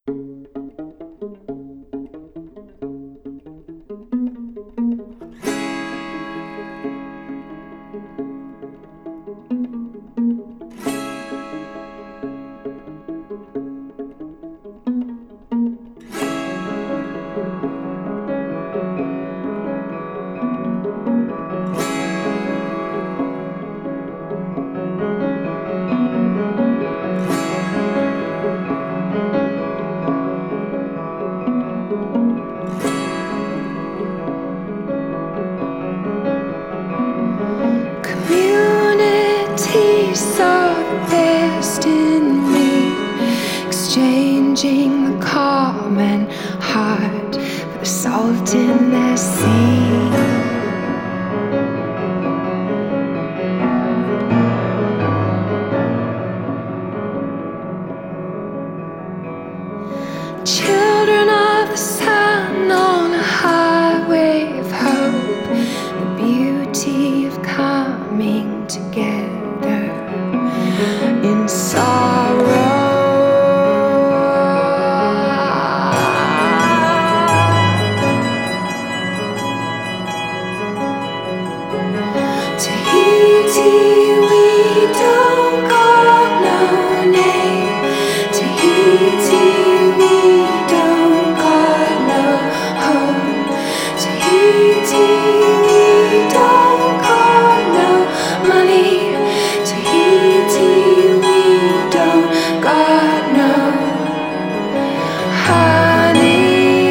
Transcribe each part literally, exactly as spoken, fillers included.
Community saw the best in me, exchanging the calm and hard for the salt in the sea. Children of the sun on a highway of hope, the beauty of coming together in sorrow. Tahiti, we don't call no name. Tahiti, we don't call no home. Tahiti, we don't call no money. Tahiti, we don't got no honey.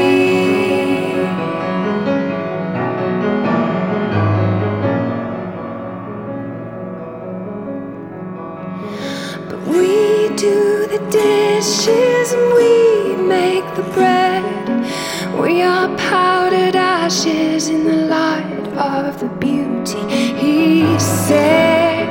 But we do the dishes and we make the bread. We are powdered ashes in the light of the beauty, he said.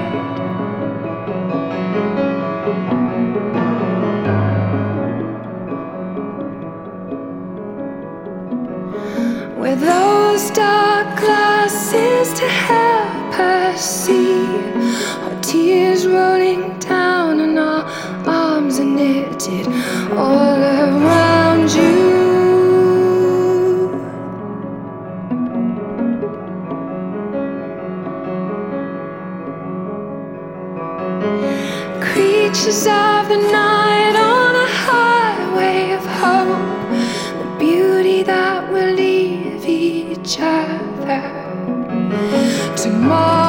With those dark glasses to help us see, our tears rolling down and our arms are knitted all around you. Creatures of the night on a highway of hope, the beauty that will leave each other tomorrow.